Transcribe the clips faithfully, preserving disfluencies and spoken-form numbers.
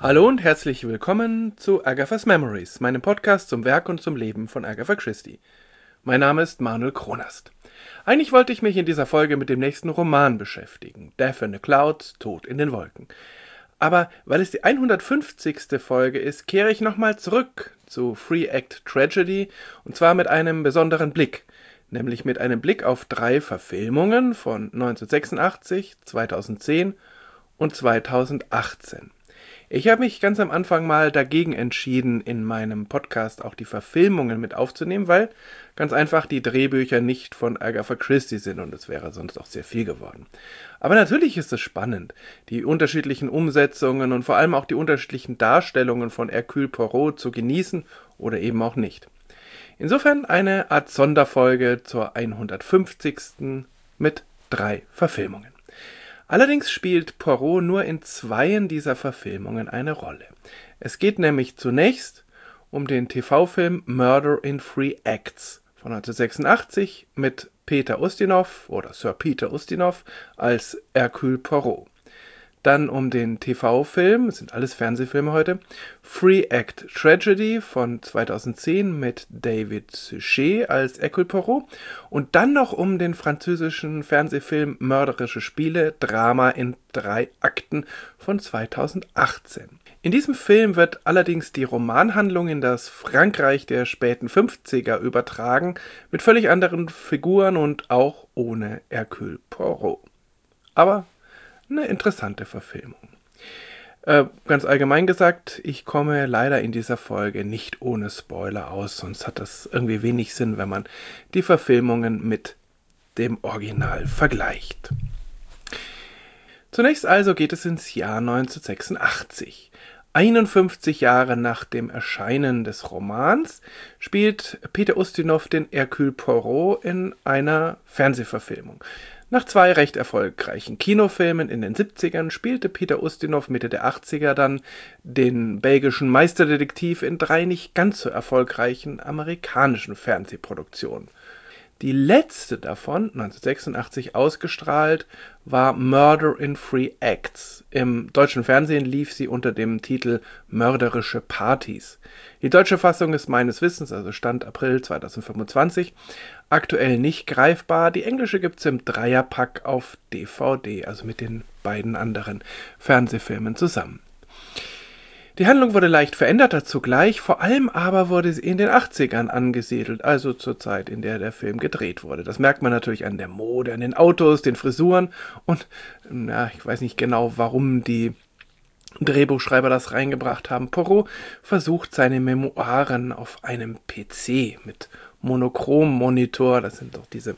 Hallo und herzlich willkommen zu Agatha's Memories, meinem Podcast zum Werk und zum Leben von Agatha Christie. Mein Name ist Manuel Kronast. Eigentlich wollte ich mich in dieser Folge mit dem nächsten Roman beschäftigen, Death in the Clouds, Tod in den Wolken. Aber weil es die hundertfünfzigste Folge ist, kehre ich nochmal zurück zu Three Act Tragedy, und zwar mit einem besonderen Blick, nämlich mit einem Blick auf drei Verfilmungen von neunzehnhundertsechsundachtzig, zweitausendzehn und zweitausendachtzehn. Ich habe mich ganz am Anfang mal dagegen entschieden, in meinem Podcast auch die Verfilmungen mit aufzunehmen, weil ganz einfach die Drehbücher nicht von Agatha Christie sind und es wäre sonst auch sehr viel geworden. Aber natürlich ist es spannend, die unterschiedlichen Umsetzungen und vor allem auch die unterschiedlichen Darstellungen von Hercule Poirot zu genießen oder eben auch nicht. Insofern eine Art Sonderfolge zur hundertfünfzigsten mit drei Verfilmungen. Allerdings spielt Poirot nur in zweien dieser Verfilmungen eine Rolle. Es geht nämlich zunächst um den T V-Film Murder in Three Acts von neunzehnhundertsechsundachtzig mit Peter Ustinov oder Sir Peter Ustinov als Hercule Poirot. Dann um den T V-Film, es sind alles Fernsehfilme heute, Three Act Tragedy von zweitausendzehn mit David Suchet als Hercule Poirot und dann noch um den französischen Fernsehfilm Mörderische Spiele, Drama in drei Akten von zweitausendachtzehn. In diesem Film wird allerdings die Romanhandlung in das Frankreich der späten fünfziger übertragen, mit völlig anderen Figuren und auch ohne Hercule Poirot. Aber eine interessante Verfilmung. Äh, ganz allgemein gesagt, ich komme leider in dieser Folge nicht ohne Spoiler aus, sonst hat das irgendwie wenig Sinn, wenn man die Verfilmungen mit dem Original vergleicht. Zunächst also geht es ins Jahr neunzehnhundertsechsundachtzig. einundfünfzig Jahre nach dem Erscheinen des Romans spielt Peter Ustinov den Hercule Poirot in einer Fernsehverfilmung. Nach zwei recht erfolgreichen Kinofilmen in den siebzigern spielte Peter Ustinov Mitte der achtziger dann den belgischen Meisterdetektiv in drei nicht ganz so erfolgreichen amerikanischen Fernsehproduktionen. Die letzte davon, neunzehnhundertsechsundachtzig ausgestrahlt, war Murder in Three Acts. Im deutschen Fernsehen lief sie unter dem Titel Mörderische Partys. Die deutsche Fassung ist meines Wissens, also Stand April zweitausendfünfundzwanzig, aktuell nicht greifbar. Die englische gibt's im Dreierpack auf D V D, also mit den beiden anderen Fernsehfilmen zusammen. Die Handlung wurde leicht verändert zugleich, vor allem aber wurde sie in den achtzigern angesiedelt, also zur Zeit, in der der Film gedreht wurde. Das merkt man natürlich an der Mode, an den Autos, den Frisuren und, na, ich weiß nicht genau, warum die Drehbuchschreiber das reingebracht haben. Poirot versucht seine Memoiren auf einem P C mit Monochrom-Monitor, das sind doch diese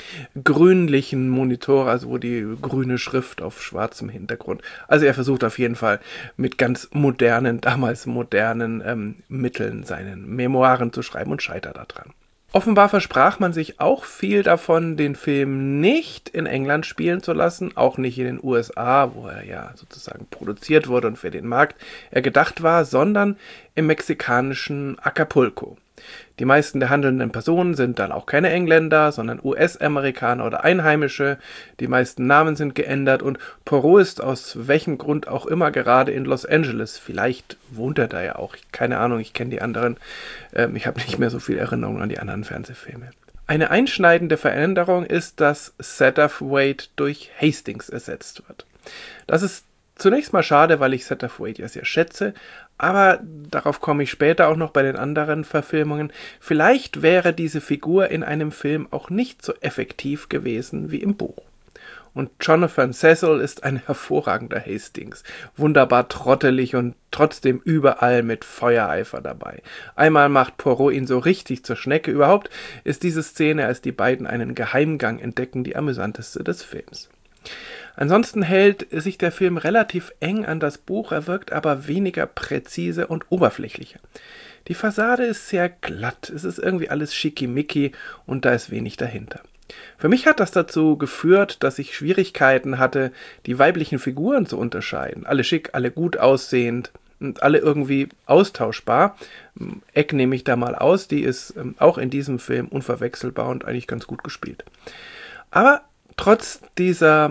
grünlichen Monitore, also wo die grüne Schrift auf schwarzem Hintergrund. Also er versucht auf jeden Fall mit ganz modernen, damals modernen ähm, Mitteln seinen Memoiren zu schreiben und scheitert daran. Offenbar versprach man sich auch viel davon, den Film nicht in England spielen zu lassen, auch nicht in den U S A, wo er ja sozusagen produziert wurde und für den Markt er gedacht war, sondern im mexikanischen Acapulco. Die meisten der handelnden Personen sind dann auch keine Engländer, sondern U S-Amerikaner oder Einheimische. Die meisten Namen sind geändert und Poirot ist aus welchem Grund auch immer gerade in Los Angeles. Vielleicht wohnt er da ja auch. Keine Ahnung, ich kenne die anderen. Ähm, ich habe nicht mehr so viel Erinnerung an die anderen Fernsehfilme. Eine einschneidende Veränderung ist, dass Satterthwaite durch Hastings ersetzt wird. Das ist zunächst mal schade, weil ich Satterthwaite ja sehr schätze, aber darauf komme ich später auch noch bei den anderen Verfilmungen. Vielleicht wäre diese Figur in einem Film auch nicht so effektiv gewesen wie im Buch. Und Jonathan Cecil ist ein hervorragender Hastings, wunderbar trottelig und trotzdem überall mit Feuereifer dabei. Einmal macht Poirot ihn so richtig zur Schnecke. Überhaupt ist diese Szene, als die beiden einen Geheimgang entdecken, die amüsanteste des Films. Ansonsten hält sich der Film relativ eng an das Buch, er wirkt aber weniger präzise und oberflächlicher. Die Fassade ist sehr glatt, es ist irgendwie alles schickimicki und da ist wenig dahinter. Für mich hat das dazu geführt, dass ich Schwierigkeiten hatte, die weiblichen Figuren zu unterscheiden. Alle schick, alle gut aussehend und alle irgendwie austauschbar. Eck nehme ich da mal aus, die ist auch in diesem Film unverwechselbar und eigentlich ganz gut gespielt. Aber trotz dieser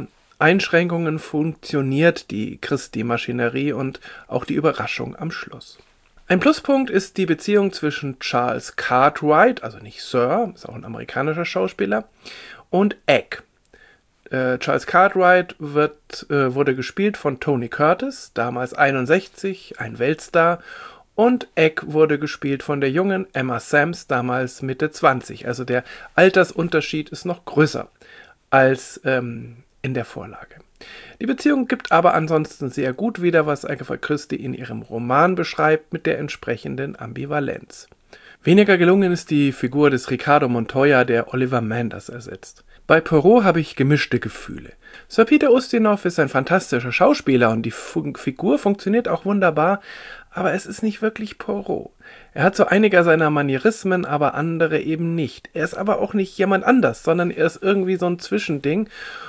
Einschränkungen funktioniert die Christie-Maschinerie und auch die Überraschung am Schluss. Ein Pluspunkt ist die Beziehung zwischen Charles Cartwright, also nicht Sir, ist auch ein amerikanischer Schauspieler, und Egg. Äh, Charles Cartwright wird, äh, wurde gespielt von Tony Curtis, damals einundsechzig, ein Weltstar, und Egg wurde gespielt von der jungen Emma Sams, damals Mitte zwanzig. Also der Altersunterschied ist noch größer als ähm, in der Vorlage. Die Beziehung gibt aber ansonsten sehr gut wieder, was Agatha Christie in ihrem Roman beschreibt, mit der entsprechenden Ambivalenz. Weniger gelungen ist die Figur des Ricardo Montoya, der Oliver Manders ersetzt. Bei Poirot habe ich gemischte Gefühle. Sir Peter Ustinov ist ein fantastischer Schauspieler und die F- Figur funktioniert auch wunderbar, aber es ist nicht wirklich Poirot. Er hat so einige seiner Manierismen, aber andere eben nicht. Er ist aber auch nicht jemand anders, sondern er ist irgendwie so ein Zwischending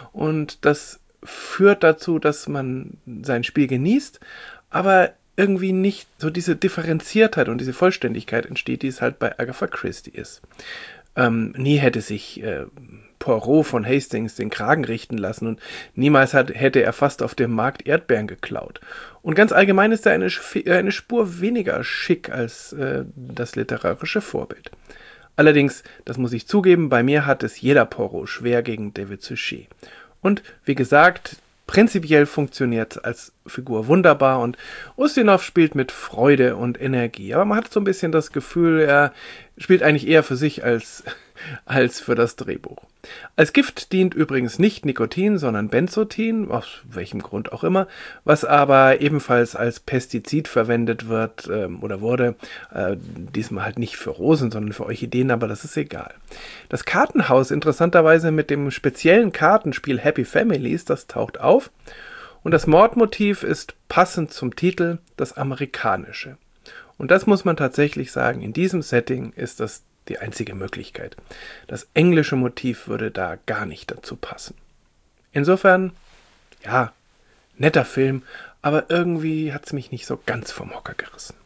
und das führt dazu, dass man sein Spiel genießt, aber irgendwie nicht so diese Differenziertheit und diese Vollständigkeit entsteht, die es halt bei Agatha Christie ist. Ähm, nie hätte sich äh, Poirot von Hastings den Kragen richten lassen und niemals hat, hätte er fast auf dem Markt Erdbeeren geklaut. Und ganz allgemein ist er eine, eine Spur weniger schick als äh, das literarische Vorbild. Allerdings, das muss ich zugeben, bei mir hat es jeder Poirot schwer gegen David Suchet. Und wie gesagt, prinzipiell funktioniert als Figur wunderbar und Ustinov spielt mit Freude und Energie. Aber man hat so ein bisschen das Gefühl, er spielt eigentlich eher für sich als, als für das Drehbuch. Als Gift dient übrigens nicht Nikotin, sondern Benzotin, aus welchem Grund auch immer, was aber ebenfalls als Pestizid verwendet wird ähm, oder wurde, äh, diesmal halt nicht für Rosen, sondern für Orchideen, aber das ist egal. Das Kartenhaus interessanterweise mit dem speziellen Kartenspiel Happy Families, das taucht auf und das Mordmotiv ist passend zum Titel das amerikanische. Und das muss man tatsächlich sagen, in diesem Setting ist das die einzige Möglichkeit. Das englische Motiv würde da gar nicht dazu passen. Insofern, ja, netter Film, aber irgendwie hat es mich nicht so ganz vom Hocker gerissen.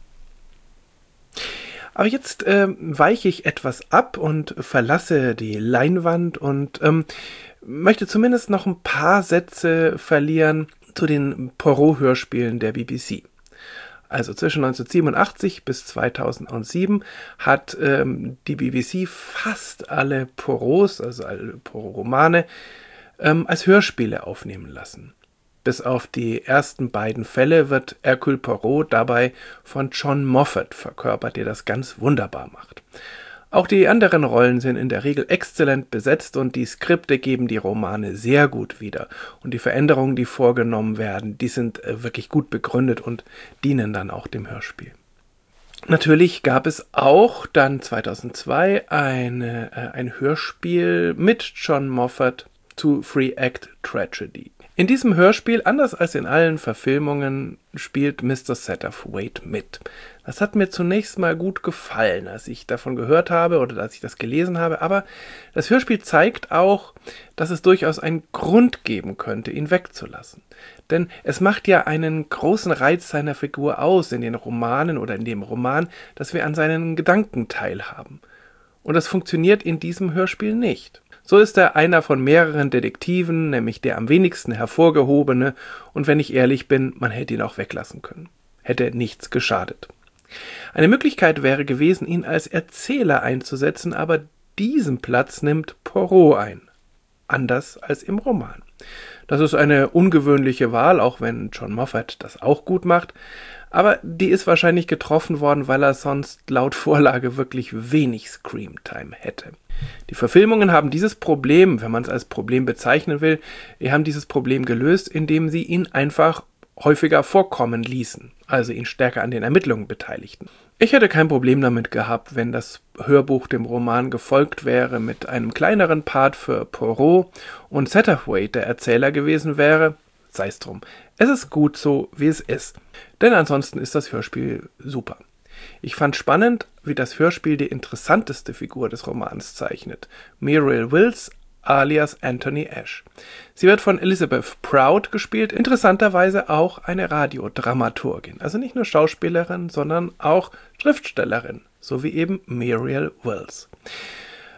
Aber jetzt äh, weiche ich etwas ab und verlasse die Leinwand und ähm, möchte zumindest noch ein paar Sätze verlieren zu den Poirot-Hörspielen der B B C. Also zwischen neunzehnhundertsiebenundachtzig bis zweitausendsieben hat ähm, die B B C fast alle Poirots, also alle Poirot-Romane, ähm, als Hörspiele aufnehmen lassen. Bis auf die ersten beiden Fälle wird Hercule Poirot dabei von John Moffat verkörpert, der das ganz wunderbar macht. Auch die anderen Rollen sind in der Regel exzellent besetzt und die Skripte geben die Romane sehr gut wieder. Und die Veränderungen, die vorgenommen werden, die sind äh, wirklich gut begründet und dienen dann auch dem Hörspiel. Natürlich gab es auch dann zweitausendzwei eine, äh, ein Hörspiel mit John Moffat zu Three Act Tragedy. In diesem Hörspiel, anders als in allen Verfilmungen, spielt Mister Satterthwaite mit. Das hat mir zunächst mal gut gefallen, als ich davon gehört habe oder als ich das gelesen habe, aber das Hörspiel zeigt auch, dass es durchaus einen Grund geben könnte, ihn wegzulassen. Denn es macht ja einen großen Reiz seiner Figur aus in den Romanen oder in dem Roman, dass wir an seinen Gedanken teilhaben. Und das funktioniert in diesem Hörspiel nicht. So ist er einer von mehreren Detektiven, nämlich der am wenigsten hervorgehobene, und wenn ich ehrlich bin, man hätte ihn auch weglassen können. Hätte nichts geschadet. Eine Möglichkeit wäre gewesen, ihn als Erzähler einzusetzen, aber diesen Platz nimmt Poirot ein. Anders als im Roman. Das ist eine ungewöhnliche Wahl, auch wenn John Moffat das auch gut macht, aber die ist wahrscheinlich getroffen worden, weil er sonst laut Vorlage wirklich wenig Screamtime hätte. Die Verfilmungen haben dieses Problem, wenn man es als Problem bezeichnen will, die haben dieses Problem gelöst, indem sie ihn einfach häufiger vorkommen ließen, also ihn stärker an den Ermittlungen beteiligten. Ich hätte kein Problem damit gehabt, wenn das Hörbuch dem Roman gefolgt wäre mit einem kleineren Part für Poirot und Satterthwaite der Erzähler gewesen wäre, sei es drum. Es ist gut so, wie es ist, denn ansonsten ist das Hörspiel super. Ich fand spannend, wie das Hörspiel die interessanteste Figur des Romans zeichnet, Muriel Wills alias Anthony Ashe. Sie wird von Elizabeth Proud gespielt, interessanterweise auch eine Radiodramaturgin, also nicht nur Schauspielerin, sondern auch Schriftstellerin, so wie eben Muriel Wills.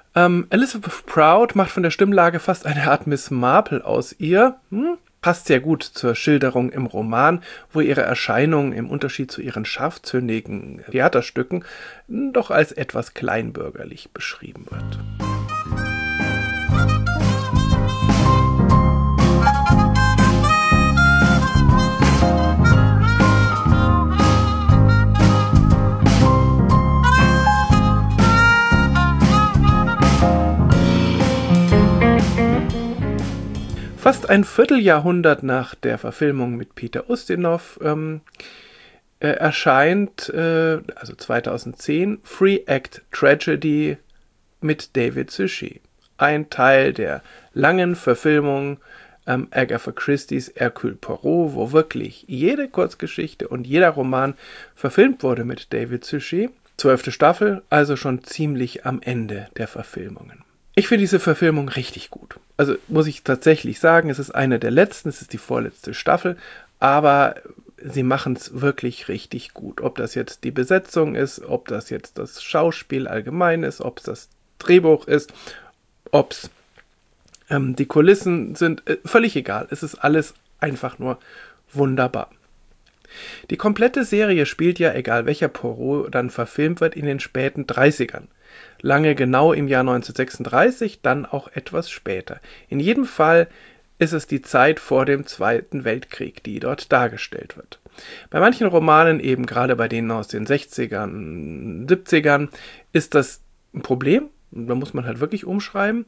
Ähm, Elizabeth Proud macht von der Stimmlage fast eine Art Miss Marple aus ihr. Hm? Passt sehr gut zur Schilderung im Roman, wo ihre Erscheinung im Unterschied zu ihren scharfzüngigen Theaterstücken doch als etwas kleinbürgerlich beschrieben wird. Fast ein Vierteljahrhundert nach der Verfilmung mit Peter Ustinov ähm, äh, erscheint, äh, also zweitausendzehn, Three Act Tragedy mit David Suchet. Ein Teil der langen Verfilmung ähm, Agatha Christie's Hercule Poirot, wo wirklich jede Kurzgeschichte und jeder Roman verfilmt wurde mit David Suchet. Zwölfte Staffel, also schon ziemlich am Ende der Verfilmungen. Ich finde diese Verfilmung richtig gut. Also muss ich tatsächlich sagen, es ist eine der letzten, es ist die vorletzte Staffel, aber sie machen es wirklich richtig gut. Ob das jetzt die Besetzung ist, ob das jetzt das Schauspiel allgemein ist, ob es das Drehbuch ist, ob es ähm, die Kulissen sind, äh, völlig egal. Es ist alles einfach nur wunderbar. Die komplette Serie spielt ja, egal welcher Poirot dann verfilmt wird, in den späten dreißigern. Lange genau im Jahr neunzehnhundertsechsunddreißig, dann auch etwas später. In jedem Fall ist es die Zeit vor dem Zweiten Weltkrieg, die dort dargestellt wird. Bei manchen Romanen, eben gerade bei denen aus den sechzigern, siebzigern, ist das ein Problem. Da muss man halt wirklich umschreiben.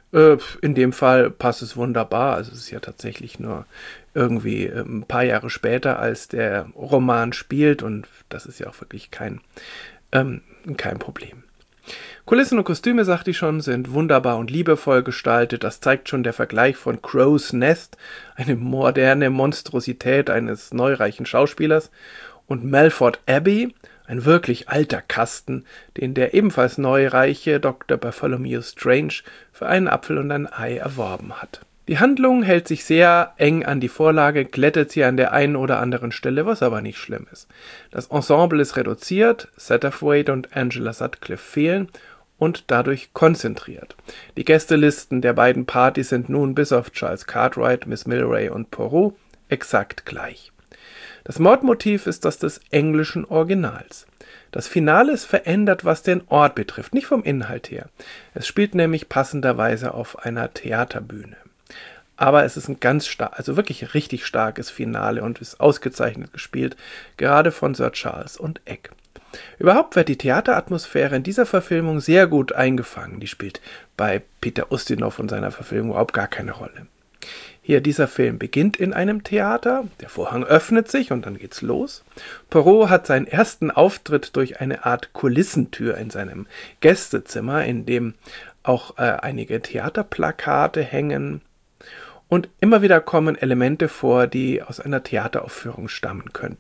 In dem Fall passt es wunderbar. Also es ist ja tatsächlich nur irgendwie ein paar Jahre später, als der Roman spielt. Und das ist ja auch wirklich kein, ähm, kein Problem. Kulissen und Kostüme, sagte ich schon, sind wunderbar und liebevoll gestaltet. Das zeigt schon der Vergleich von Crow's Nest, eine moderne Monstrosität eines neureichen Schauspielers, und Melford Abbey, ein wirklich alter Kasten, den der ebenfalls neureiche Doktor Bartholomew Strange für einen Apfel und ein Ei erworben hat. Die Handlung hält sich sehr eng an die Vorlage, glättet sie an der einen oder anderen Stelle, was aber nicht schlimm ist. Das Ensemble ist reduziert, Satterthwaite und Angela Sutcliffe fehlen und dadurch konzentriert. Die Gästelisten der beiden Partys sind nun bis auf Charles Cartwright, Miss Milray und Poirot exakt gleich. Das Mordmotiv ist das des englischen Originals. Das Finale ist verändert, was den Ort betrifft, nicht vom Inhalt her. Es spielt nämlich passenderweise auf einer Theaterbühne. Aber es ist ein ganz stark, also wirklich richtig starkes Finale und ist ausgezeichnet gespielt, gerade von Sir Charles und Egg. Überhaupt wird die Theateratmosphäre in dieser Verfilmung sehr gut eingefangen. Die spielt bei Peter Ustinov und seiner Verfilmung überhaupt gar keine Rolle. Hier, dieser Film beginnt in einem Theater, der Vorhang öffnet sich und dann geht's los. Poirot hat seinen ersten Auftritt durch eine Art Kulissentür in seinem Gästezimmer, in dem auch äh, einige Theaterplakate hängen. Und immer wieder kommen Elemente vor, die aus einer Theateraufführung stammen könnten.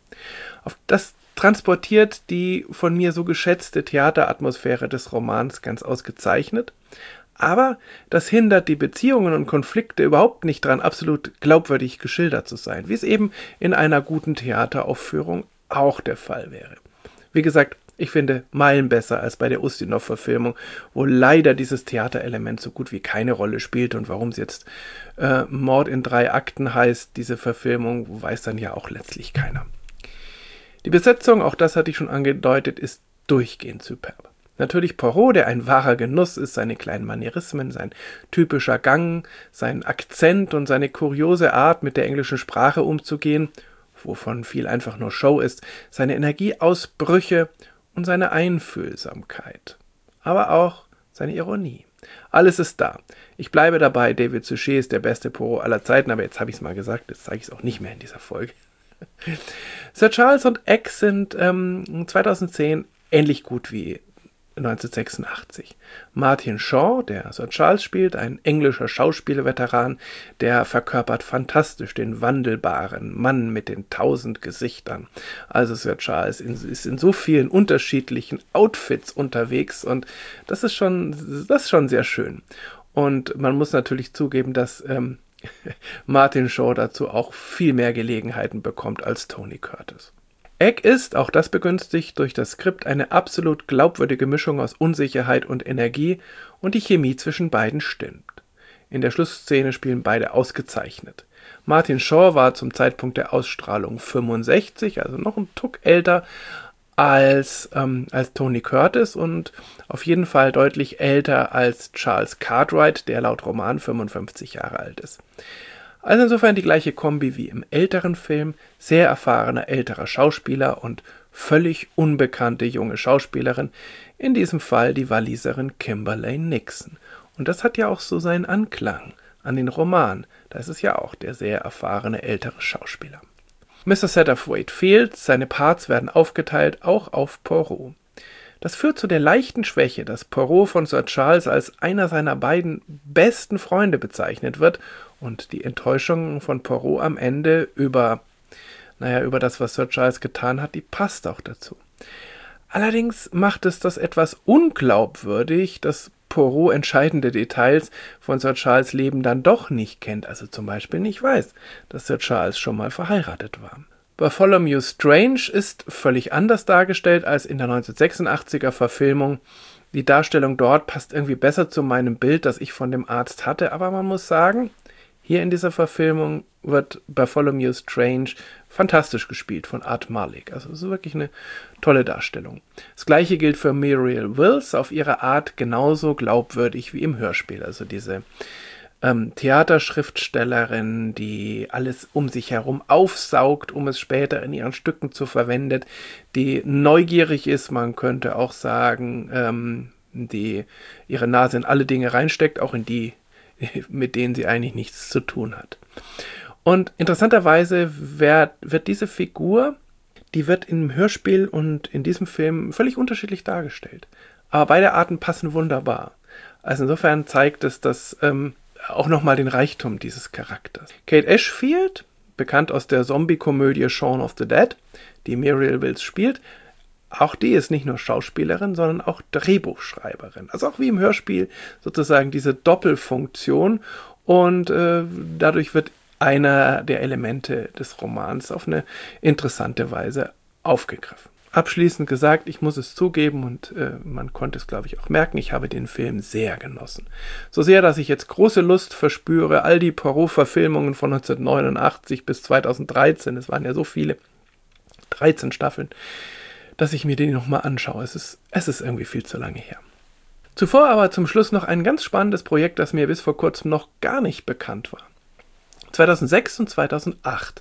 Auf das transportiert die von mir so geschätzte Theateratmosphäre des Romans ganz ausgezeichnet. Aber das hindert die Beziehungen und Konflikte überhaupt nicht daran, absolut glaubwürdig geschildert zu sein, wie es eben in einer guten Theateraufführung auch der Fall wäre. Wie gesagt, ich finde Meilen besser als bei der Ustinov-Verfilmung, wo leider dieses Theaterelement so gut wie keine Rolle spielt, und warum es jetzt äh, Mord in drei Akten heißt, diese Verfilmung, weiß dann ja auch letztlich keiner. Die Besetzung, auch das hatte ich schon angedeutet, ist durchgehend superb. Natürlich Poirot, der ein wahrer Genuss ist, seine kleinen Manierismen, sein typischer Gang, sein Akzent und seine kuriose Art, mit der englischen Sprache umzugehen, wovon viel einfach nur Show ist, seine Energieausbrüche und seine Einfühlsamkeit. Aber auch seine Ironie. Alles ist da. Ich bleibe dabei, David Suchet ist der beste Poirot aller Zeiten, aber jetzt habe ich es mal gesagt, jetzt zeige ich es auch nicht mehr in dieser Folge. Sir Charles und Egg sind ähm, zweitausendzehn ähnlich gut wie neunzehnhundertsechsundachtzig. Martin Shaw, der Sir Charles spielt, ein englischer Schauspielveteran, der verkörpert fantastisch den wandelbaren Mann mit den tausend Gesichtern. Also Sir Charles ist in so vielen unterschiedlichen Outfits unterwegs, und das ist schon, das ist schon sehr schön. Und man muss natürlich zugeben, dass ähm, Martin Shaw dazu auch viel mehr Gelegenheiten bekommt als Tony Curtis. Egg ist, auch das begünstigt durch das Skript, eine absolut glaubwürdige Mischung aus Unsicherheit und Energie und die Chemie zwischen beiden stimmt. In der Schlussszene spielen beide ausgezeichnet. Martin Shaw war zum Zeitpunkt der Ausstrahlung fünfundsechzig, also noch ein Tuck älter als, ähm, als Tony Curtis und auf jeden Fall deutlich älter als Charles Cartwright, der laut Roman fünfundfünfzig Jahre alt ist. Also insofern die gleiche Kombi wie im älteren Film, sehr erfahrener älterer Schauspieler und völlig unbekannte junge Schauspielerin, in diesem Fall die Waliserin Kimberley Nixon. Und das hat ja auch so seinen Anklang an den Roman, da ist es ja auch der sehr erfahrene ältere Schauspieler. Mister Satterthwaite fehlt, seine Parts werden aufgeteilt, auch auf Poirot. Das führt zu der leichten Schwäche, dass Poirot von Sir Charles als einer seiner beiden besten Freunde bezeichnet wird und die Enttäuschung von Poirot am Ende über, naja, über das, was Sir Charles getan hat, die passt auch dazu. Allerdings macht es das etwas unglaubwürdig, dass Poirot entscheidende Details von Sir Charles' Leben dann doch nicht kennt, also zum Beispiel nicht weiß, dass Sir Charles schon mal verheiratet war. Bartholomew Strange ist völlig anders dargestellt als in der neunzehnhundertsechsundachtziger Verfilmung. Die Darstellung dort passt irgendwie besser zu meinem Bild, das ich von dem Arzt hatte, aber man muss sagen, hier in dieser Verfilmung wird Bartholomew Strange fantastisch gespielt von Art Malik. Also es ist wirklich eine tolle Darstellung. Das gleiche gilt für Muriel Wills, auf ihre Art genauso glaubwürdig wie im Hörspiel. Also diese ähm, Theaterschriftstellerin, die alles um sich herum aufsaugt, um es später in ihren Stücken zu verwenden, die neugierig ist, man könnte auch sagen, ähm, die ihre Nase in alle Dinge reinsteckt, auch in die, mit denen sie eigentlich nichts zu tun hat. Und interessanterweise wird, wird diese Figur, die wird im Hörspiel und in diesem Film völlig unterschiedlich dargestellt. Aber beide Arten passen wunderbar. Also insofern zeigt es das ähm, auch nochmal den Reichtum dieses Charakters. Kate Ashfield, bekannt aus der Zombie-Komödie Shaun of the Dead, die Muriel Wills spielt, auch die ist nicht nur Schauspielerin, sondern auch Drehbuchschreiberin. Also auch wie im Hörspiel sozusagen diese Doppelfunktion und äh, dadurch wird einer der Elemente des Romans auf eine interessante Weise aufgegriffen. Abschließend gesagt, ich muss es zugeben und äh, man konnte es, glaube ich, auch merken, ich habe den Film sehr genossen. So sehr, dass ich jetzt große Lust verspüre, all die Poirot-Verfilmungen von neunzehnhundertneunundachtzig bis zweitausenddreizehn, es waren ja so viele, dreizehn Staffeln, dass ich mir den nochmal anschaue. Es ist, es ist irgendwie viel zu lange her. Zuvor aber zum Schluss noch ein ganz spannendes Projekt, das mir bis vor kurzem noch gar nicht bekannt war. zweitausendsechs und zweitausendacht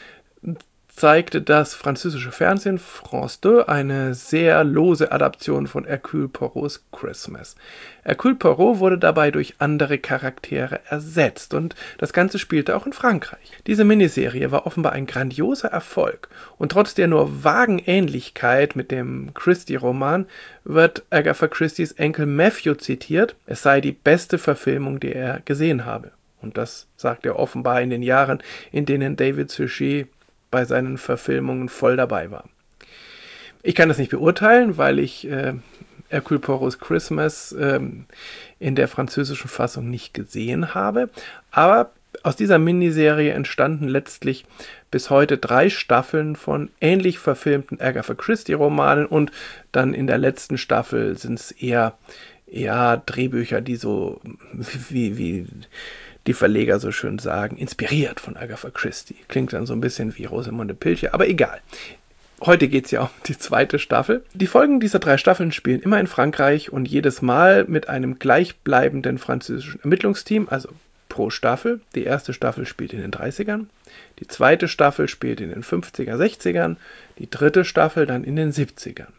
zeigte das französische Fernsehen France zwei eine sehr lose Adaption von Hercule Poirots Christmas. Hercule Poirot wurde dabei durch andere Charaktere ersetzt und das Ganze spielte auch in Frankreich. Diese Miniserie war offenbar ein grandioser Erfolg und trotz der nur vagen Ähnlichkeit mit dem Christie-Roman wird Agatha Christies Enkel Matthew zitiert, es sei die beste Verfilmung, die er gesehen habe. Und das sagt er offenbar in den Jahren, in denen David Suchet bei seinen Verfilmungen voll dabei war. Ich kann das nicht beurteilen, weil ich äh, Hercule Poirots Christmas äh, in der französischen Fassung nicht gesehen habe, aber aus dieser Miniserie entstanden letztlich bis heute drei Staffeln von ähnlich verfilmten Agatha Christie-Romanen und dann in der letzten Staffel sind es eher, eher Drehbücher, die so wie, wie die Verleger so schön sagen, inspiriert von Agatha Christie. Klingt dann so ein bisschen wie Rosamunde Pilcher, aber egal. Heute geht es ja um die zweite Staffel. Die Folgen dieser drei Staffeln spielen immer in Frankreich und jedes Mal mit einem gleichbleibenden französischen Ermittlungsteam, also pro Staffel. Die erste Staffel spielt in den dreißigern, die zweite Staffel spielt in den fünfziger, sechzigern, die dritte Staffel dann in den siebzigern.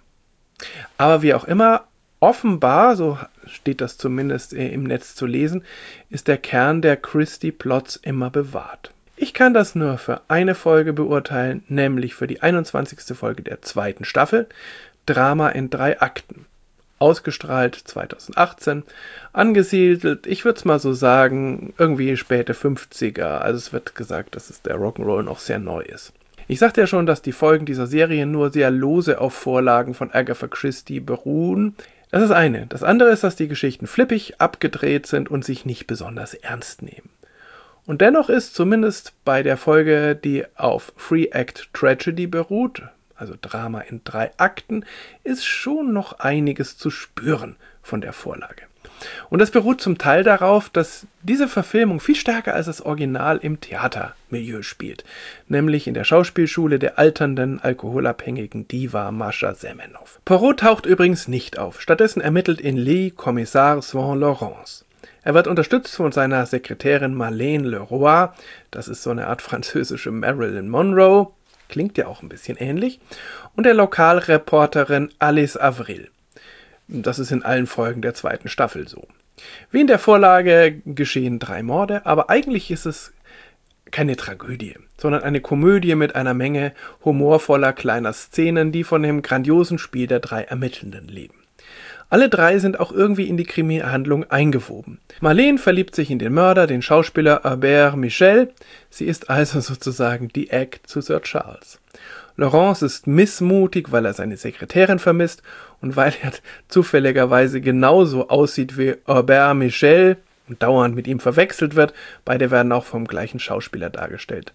Aber wie auch immer, offenbar, so steht das zumindest im Netz zu lesen, ist der Kern der Christie-Plots immer bewahrt. Ich kann das nur für eine Folge beurteilen, nämlich für die einundzwanzigste Folge der zweiten Staffel, Drama in drei Akten. Ausgestrahlt zweitausendachtzehn, angesiedelt, ich würde es mal so sagen, irgendwie späte fünfziger, also es wird gesagt, dass es der Rock'n'Roll noch sehr neu ist. Ich sagte ja schon, dass die Folgen dieser Serie nur sehr lose auf Vorlagen von Agatha Christie beruhen. Das ist eine. Das andere ist, dass die Geschichten flippig, abgedreht sind und sich nicht besonders ernst nehmen. Und dennoch ist zumindest bei der Folge, die auf Three-Act Tragedy beruht, also Drama in drei Akten, ist schon noch einiges zu spüren von der Vorlage. Und das beruht zum Teil darauf, dass diese Verfilmung viel stärker als das Original im Theatermilieu spielt, nämlich in der Schauspielschule der alternden, alkoholabhängigen Diva Mascha Semenow. Poirot taucht übrigens nicht auf, stattdessen ermittelt in Lee Kommissar Swan Laurence. Er wird unterstützt von seiner Sekretärin Marlène Leroy, das ist so eine Art französische Marilyn Monroe, klingt ja auch ein bisschen ähnlich, und der Lokalreporterin Alice Avril. Das ist in allen Folgen der zweiten Staffel so. Wie in der Vorlage geschehen drei Morde, aber eigentlich ist es keine Tragödie, sondern eine Komödie mit einer Menge humorvoller kleiner Szenen, die von dem grandiosen Spiel der drei Ermittelnden leben. Alle drei sind auch irgendwie in die Krimi-Handlung eingewoben. Marlene verliebt sich in den Mörder, den Schauspieler Herbert Michel. Sie ist also sozusagen die Egg zu Sir Charles. Laurence ist missmutig, weil er seine Sekretärin vermisst und weil er zufälligerweise genauso aussieht wie Herbert Michel und dauernd mit ihm verwechselt wird. Beide werden auch vom gleichen Schauspieler dargestellt.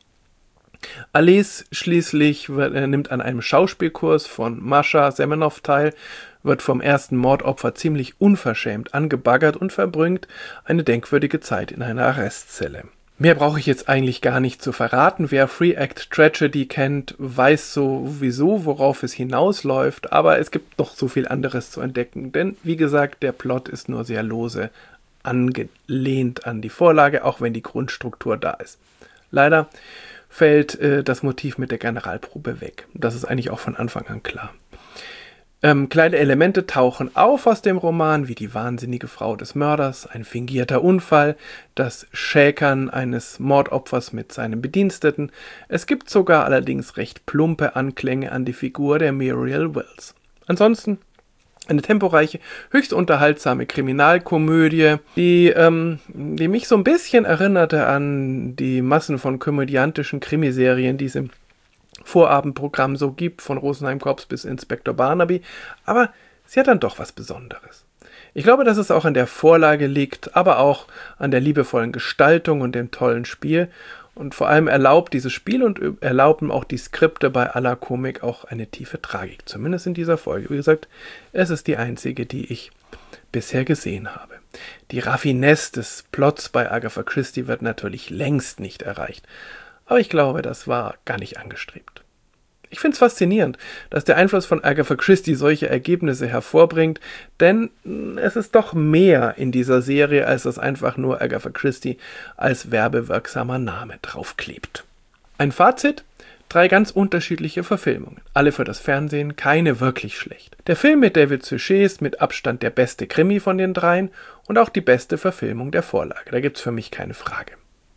Alice schließlich wird, äh, nimmt an einem Schauspielkurs von Mascha Semenow teil, wird vom ersten Mordopfer ziemlich unverschämt angebaggert und verbringt eine denkwürdige Zeit in einer Arrestzelle. Mehr brauche ich jetzt eigentlich gar nicht zu verraten. Wer Three Act Tragedy kennt, weiß sowieso, worauf es hinausläuft, aber es gibt noch so viel anderes zu entdecken, denn wie gesagt, der Plot ist nur sehr lose angelehnt an die Vorlage, auch wenn die Grundstruktur da ist. Leider fällt äh, das Motiv mit der Generalprobe weg. Das ist eigentlich auch von Anfang an klar. Ähm, kleine Elemente tauchen auf aus dem Roman, wie die wahnsinnige Frau des Mörders, ein fingierter Unfall, das Schäkern eines Mordopfers mit seinem Bediensteten. Es gibt sogar allerdings recht plumpe Anklänge an die Figur der Muriel Wills. Ansonsten eine temporeiche, höchst unterhaltsame Kriminalkomödie, die, ähm, die mich so ein bisschen erinnerte an die Massen von komödiantischen Krimiserien, die es im Vorabendprogramm so gibt, von Rosenheim Cops bis Inspektor Barnaby, aber sie hat dann doch was Besonderes. Ich glaube, dass es auch an der Vorlage liegt, aber auch an der liebevollen Gestaltung und dem tollen Spiel. Und vor allem erlaubt dieses Spiel und erlauben auch die Skripte bei aller Komik auch eine tiefe Tragik. Zumindest in dieser Folge. Wie gesagt, es ist die einzige, die ich bisher gesehen habe. Die Raffinesse des Plots bei Agatha Christie wird natürlich längst nicht erreicht. Aber ich glaube, das war gar nicht angestrebt. Ich finde es faszinierend, dass der Einfluss von Agatha Christie solche Ergebnisse hervorbringt, denn es ist doch mehr in dieser Serie, als dass einfach nur Agatha Christie als werbewirksamer Name draufklebt. Ein Fazit: Drei ganz unterschiedliche Verfilmungen, alle für das Fernsehen, keine wirklich schlecht. Der Film mit David Suchet ist mit Abstand der beste Krimi von den dreien und auch die beste Verfilmung der Vorlage, da gibt es für mich keine Frage.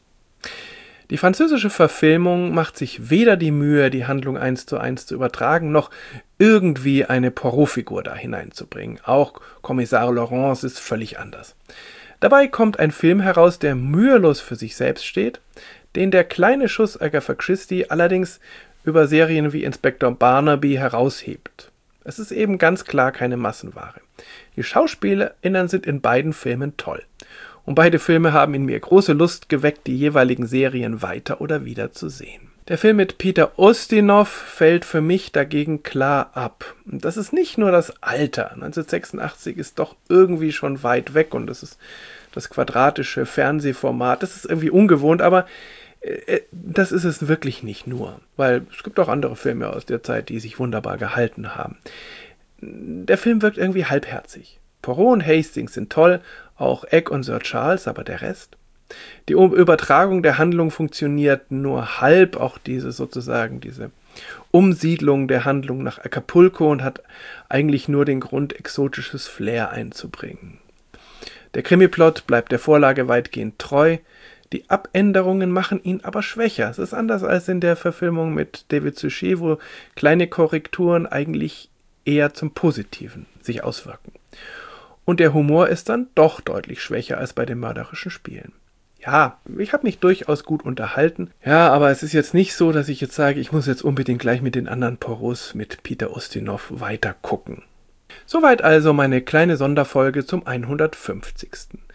Die französische Verfilmung macht sich weder die Mühe, die Handlung eins zu eins zu übertragen, noch irgendwie eine Poirot-Figur da hineinzubringen. Auch Kommissar Laurence ist völlig anders. Dabei kommt ein Film heraus, der mühelos für sich selbst steht, den der kleine Schuss Agatha Christie allerdings über Serien wie Inspektor Barnaby heraushebt. Es ist eben ganz klar keine Massenware. Die SchauspielerInnen sind in beiden Filmen toll. Und beide Filme haben in mir große Lust geweckt, die jeweiligen Serien weiter oder wieder zu sehen. Der Film mit Peter Ustinov fällt für mich dagegen klar ab. Und das ist nicht nur das Alter. neunzehnhundertsechsundachtzig ist doch irgendwie schon weit weg und das ist das quadratische Fernsehformat. Das ist irgendwie ungewohnt, aber äh, das ist es wirklich nicht nur. Weil es gibt auch andere Filme aus der Zeit, die sich wunderbar gehalten haben. Der Film wirkt irgendwie halbherzig. Poirot und Hastings sind toll, auch Egg und Sir Charles, aber der Rest? Die Übertragung der Handlung funktioniert nur halb, auch diese sozusagen, diese Umsiedlung der Handlung nach Acapulco und hat eigentlich nur den Grund, exotisches Flair einzubringen. Der Krimiplot bleibt der Vorlage weitgehend treu, die Abänderungen machen ihn aber schwächer. Es ist anders als in der Verfilmung mit David Suchet, wo kleine Korrekturen eigentlich eher zum Positiven sich auswirken. Und der Humor ist dann doch deutlich schwächer als bei den mörderischen Spielen. Ja, ich habe mich durchaus gut unterhalten. Ja, aber es ist jetzt nicht so, dass ich jetzt sage, ich muss jetzt unbedingt gleich mit den anderen Poirots mit Peter Ustinov weiter gucken. Soweit also meine kleine Sonderfolge zum hundertfünfzigsten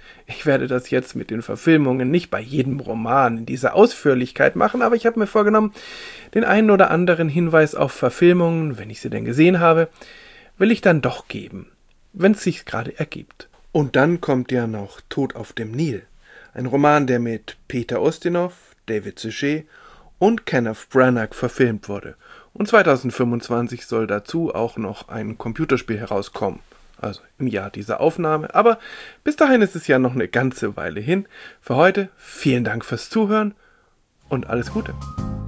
Ich werde das jetzt mit den Verfilmungen nicht bei jedem Roman in dieser Ausführlichkeit machen, aber ich habe mir vorgenommen, den einen oder anderen Hinweis auf Verfilmungen, wenn ich sie denn gesehen habe, will ich dann doch geben, wenn es sich gerade ergibt. Und dann kommt ja noch Tod auf dem Nil, ein Roman, der mit Peter Ustinov, David Suchet und Kenneth Branagh verfilmt wurde. Und zweitausendfünfundzwanzig soll dazu auch noch ein Computerspiel herauskommen. Also im Jahr dieser Aufnahme. Aber bis dahin ist es ja noch eine ganze Weile hin. Für heute vielen Dank fürs Zuhören und alles Gute.